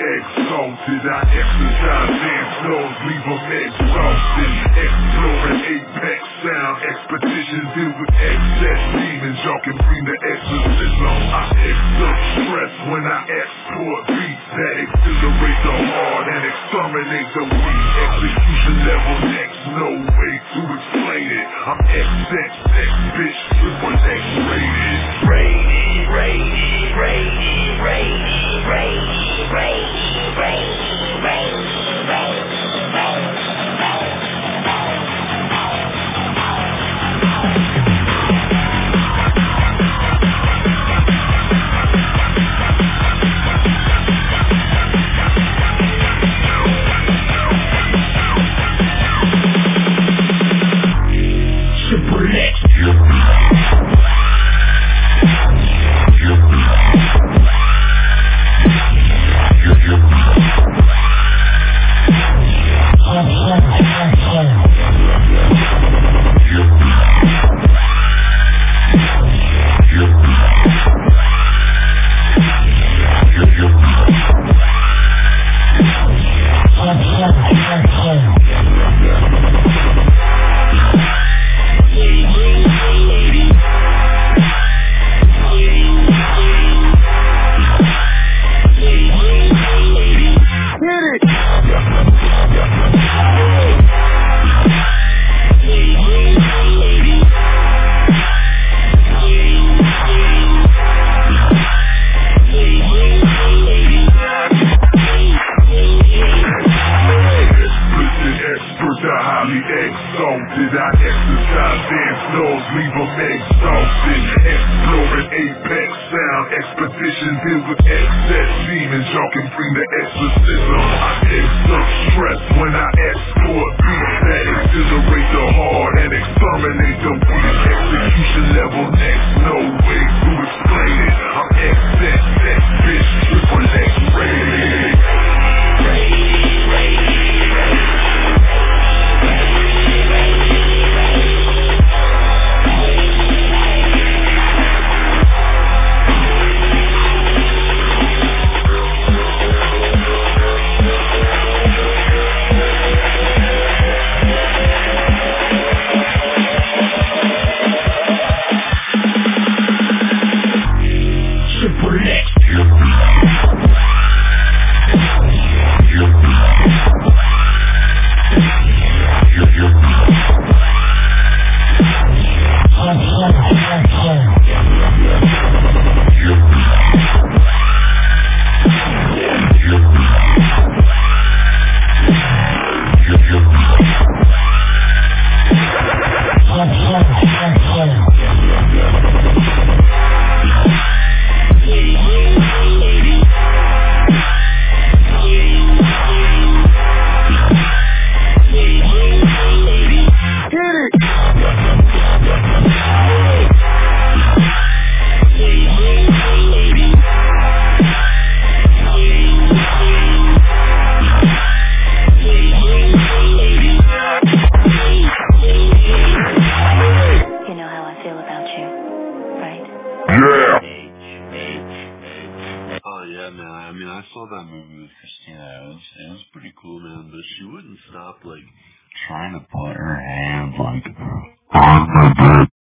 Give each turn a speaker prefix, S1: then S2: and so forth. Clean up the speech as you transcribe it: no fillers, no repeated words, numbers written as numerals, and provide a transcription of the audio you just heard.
S1: exalted. I exercise dance floors, leave them exhausted. Exploring apex sound, expedition filled with excess demons. Y'all can bring the exorcism. I exert stress when I export beats that accelerate the heart and exterminate the weak. Execution level next, no way to explain it. I'm XXX, bitch, triple X rated. Rated, rated, rated, rated, rated, rated, rated, rated, rated. Exalted, I exercise dance floors, leave them exhausted. Exploring apex sound, expedition filled with excess demons. Y'all can bring the exorcism. I exert stress when I export beats that accelerate the heart and exterminate the weak. Execution level next, no way to explain it. I'm XXX, bitch, triple X rated.
S2: I saw that movie with Christina. It was pretty cool, man. But she wouldn't stop, like, trying to put her hands, like, on the